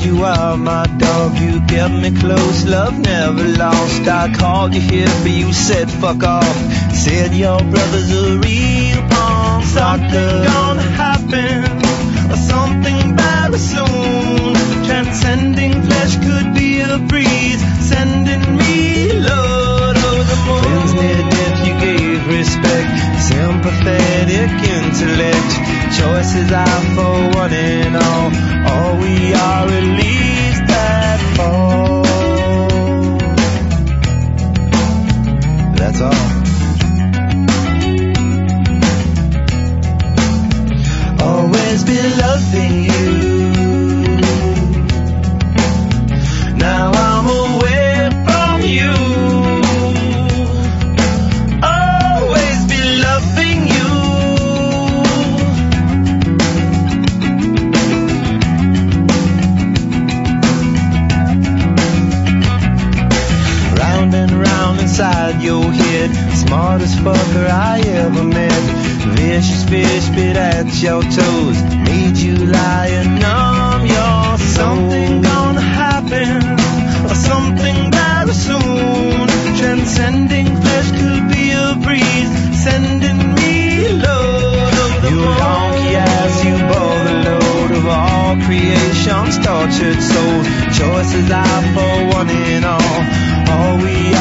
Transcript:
you are my dog, you kept me close, love never lost. I called you here, but you said fuck off. Said your brother's a real punk. Something gonna happen, or something very soon. Transcending flesh could be a breeze, sending me load over the moon. Friends near death, you gave respect, sympathetic intellect. Choices are for one and all we are at least that fall. That's all. Always been loving you. Now I'm away from you. Always been loving you. Round and round inside your head, smartest fucker I ever met. Vicious fish bit at your toes, made you lie and numb your soul. Something gonna happen, or something very soon. Transcending flesh could be a breeze, sending me load of the moon. You donkey ass, you bore the load of all creation's tortured souls. Choices are for one and all we